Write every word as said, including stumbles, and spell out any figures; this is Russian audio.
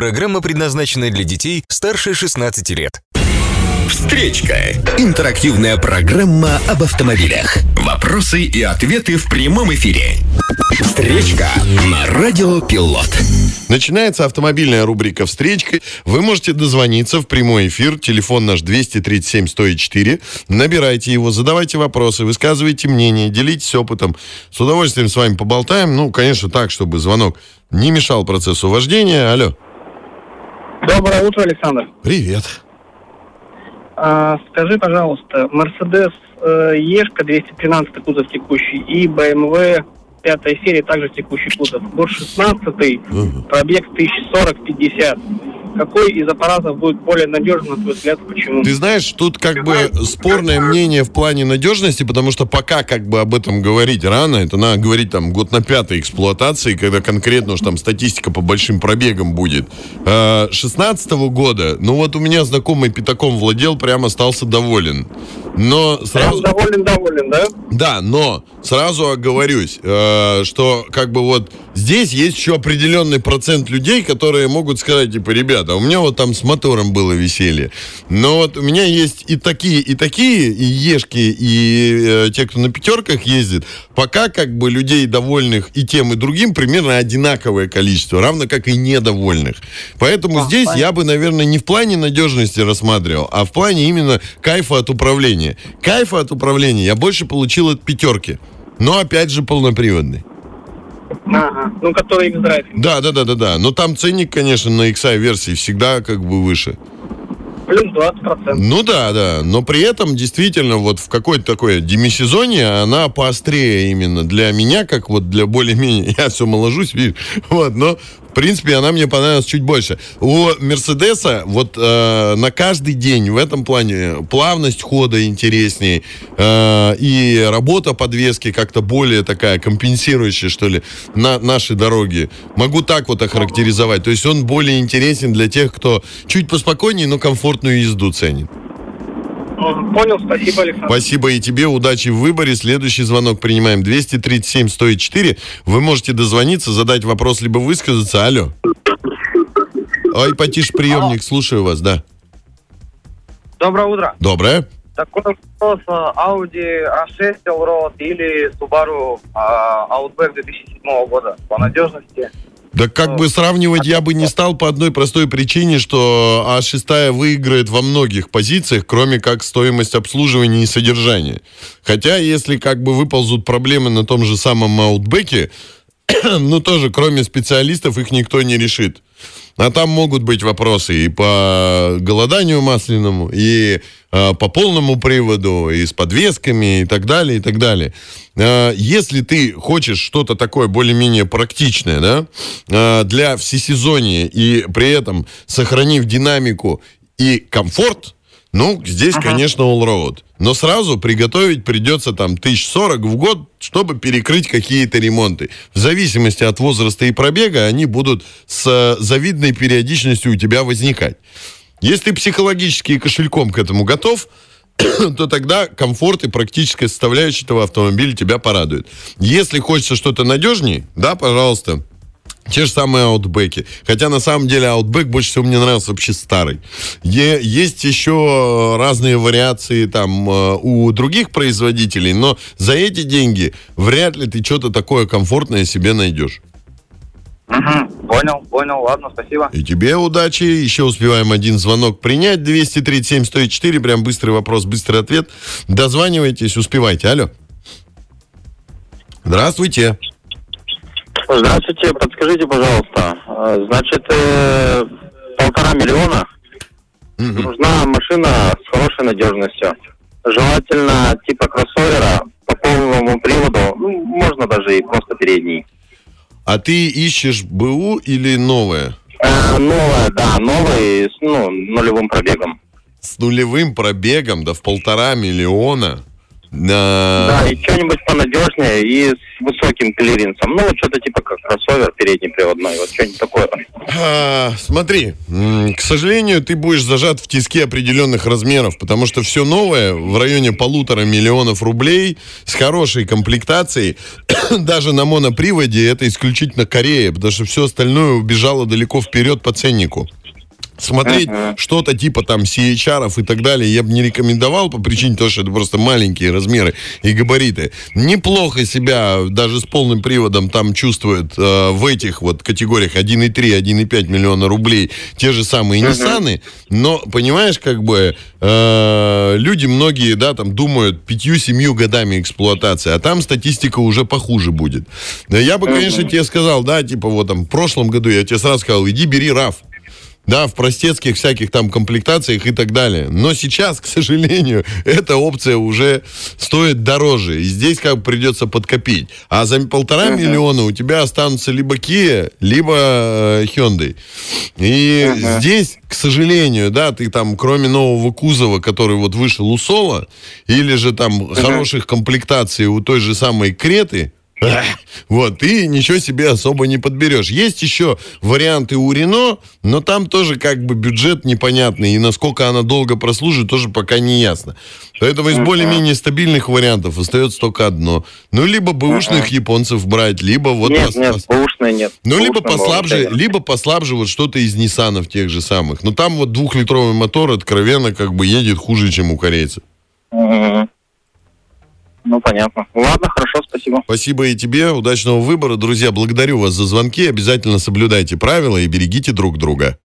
Программа предназначена для детей старше шестнадцати лет. Встречка. Интерактивная программа об автомобилях. Вопросы и ответы в прямом эфире. Встречка на Радио Пилот. Начинается автомобильная рубрика «Встречка». Вы можете дозвониться в прямой эфир. Телефон наш двести тридцать семь сто четыре. Набирайте его, задавайте вопросы, высказывайте мнение, делитесь опытом. С удовольствием с вами поболтаем. Ну, конечно, так, чтобы звонок не мешал процессу вождения. Алло. Доброе утро, Александр. Привет. А, скажи, пожалуйста, Mercedes э, Ешка двести тринадцатый кузов текущий и бэ эм вэ пятая серия также текущий кузов. год шестнадцатый, uh-huh. пробег тысяча сорок пятьдесят. Какой из аппаратов будет более надежным, на твой взгляд, почему? Ты знаешь, тут как бы спорное мнение в плане надежности, потому что пока как бы об этом говорить рано. Это надо говорить там год на пятой эксплуатации, когда конкретно уж там статистика по большим пробегам будет. шестнадцатого года, ну вот у меня знакомый пятаком владел, прям остался доволен. Но сразу... Прям доволен, доволен, да? Да, но сразу оговорюсь, что как бы вот здесь есть еще определенный процент людей, которые могут сказать, типа, ребята, а у меня вот там с мотором было веселье. Но вот у меня есть и такие, и такие, и ешки, и э, те, кто на пятерках ездит. Пока как бы людей довольных и тем, и другим примерно одинаковое количество, равно как и недовольных. Поэтому а, здесь понятно. Я бы, наверное, не в плане надежности рассматривал, а в плане именно кайфа от управления. Кайфа от управления я больше получил от пятерки. Но опять же полноприводный. Ага, ну, который X-Drive. Да, да, да, да, да. Но там ценник, конечно, на икс ай-версии всегда как бы выше. Плюс двадцать процентов. Ну да, да. Но при этом действительно вот в какой-то такой демисезоне она поострее именно для меня, как вот для более-менее... Я все моложусь, видишь? Вот, но... В принципе, она мне понравилась чуть больше. У Мерседеса вот э, на каждый день в этом плане плавность хода интереснее, э, и работа подвески как-то более такая компенсирующая, что ли, на наши дороги. Могу так вот охарактеризовать. То есть он более интересен для тех, кто чуть поспокойнее, но комфортную езду ценит. Понял, спасибо, Александр. Спасибо и тебе, удачи в выборе. Следующий звонок принимаем. двести тридцать семь сто четыре. Вы можете дозвониться, задать вопрос, либо высказаться. Алло. Ой, потише приемник, Алло. Слушаю вас, да. Доброе утро. Доброе. Такой вопрос: Audi а шесть Allroad или Subaru Outback две тысячи седьмого года по надежности? Да как бы сравнивать я бы не стал по одной простой причине, что а шесть выиграет во многих позициях, кроме как стоимость обслуживания и содержания. Хотя, если как бы выползут проблемы на том же самом Outback'е, ну тоже, кроме специалистов, их никто не решит. А там могут быть вопросы и по голоданию масляному, и э, по полному приводу, и с подвесками, и так далее, и так далее. Э, если ты хочешь что-то такое более-менее практичное, да, э, для всесезонья, и при этом сохранив динамику и комфорт, ну, здесь, ага. конечно, Allroad. Но сразу приготовить придется там тысяч сорок в год, чтобы перекрыть какие-то ремонты. В зависимости от возраста и пробега они будут с завидной периодичностью у тебя возникать. Если ты психологически и кошельком к этому готов, то тогда комфорт и практическая составляющая этого автомобиля тебя порадует. Если хочется что-то надежнее, да, пожалуйста, те же самые Outback'и. Хотя, на самом деле, Outback больше всего мне нравился вообще старый. Е- есть еще разные вариации там у других производителей, но за эти деньги вряд ли ты что-то такое комфортное себе найдешь. Угу, понял, понял, ладно, спасибо. И тебе удачи. Еще успеваем один звонок принять. двести тридцать семь сто четыре. Прям быстрый вопрос, быстрый ответ. Дозванивайтесь, успевайте. Алло. Здравствуйте. Здравствуйте, подскажите, пожалуйста, значит, э, полтора миллиона, mm-hmm. нужна машина с хорошей надежностью, желательно типа кроссовера по полному приводу, ну, можно даже и просто передний. А ты ищешь БУ или новое? Э, новое, да, новое, с ну, нулевым пробегом. С нулевым пробегом, да в полтора миллиона? Да, и что-нибудь понадежнее и с высоким клиренсом. Ну, вот что-то типа как кроссовер переднеприводной, вот что-нибудь такое. А, смотри, к сожалению, ты будешь зажат в тиски определенных размеров, потому что все новое в районе полутора миллионов рублей с хорошей комплектацией, даже на моноприводе, это исключительно Корея, потому что все остальное убежало далеко вперед по ценнику. Смотреть uh-huh. что-то типа там си эйч ар-ов и так далее я бы не рекомендовал по причине того, что это просто маленькие размеры и габариты. Неплохо себя даже с полным приводом там чувствуют э, в этих вот категориях один и три - один и пять миллиона рублей те же самые uh-huh. Ниссаны, но, понимаешь, как бы э, люди многие, да, там думают пятью-семью годами эксплуатации, а там статистика уже похуже будет. Я бы, конечно, uh-huh. тебе сказал, да, типа вот там в прошлом году я тебе сразу сказал, иди бери РАВ. Да, в простецких всяких там комплектациях и так далее. Но сейчас, к сожалению, эта опция уже стоит дороже. И здесь как бы придется подкопить. А за полтора uh-huh. миллиона у тебя останутся либо Kia, либо э, Hyundai. И uh-huh. здесь, к сожалению, да, ты там, кроме нового кузова, который вот вышел у Соло, или же там uh-huh. хороших комплектаций у той же самой Креты, вот, ты ничего себе особо не подберешь. Есть еще варианты у Рено, но там тоже как бы бюджет непонятный, и насколько она долго прослужит, тоже пока не ясно. Поэтому из более-менее стабильных вариантов остается только одно. Ну, либо бэушных uh-huh. японцев брать, либо вот... Нет, пос... нет, бэушные нет. Ну, бэушные либо послабже, бэушные. либо послабже вот что-то из Ниссанов тех же самых. Но там вот двухлитровый мотор откровенно как бы едет хуже, чем у корейцев. Uh-huh. Ну, понятно. Ладно, хорошо, спасибо. Спасибо и тебе. Удачного выбора. Друзья, благодарю вас за звонки. Обязательно соблюдайте правила и берегите друг друга.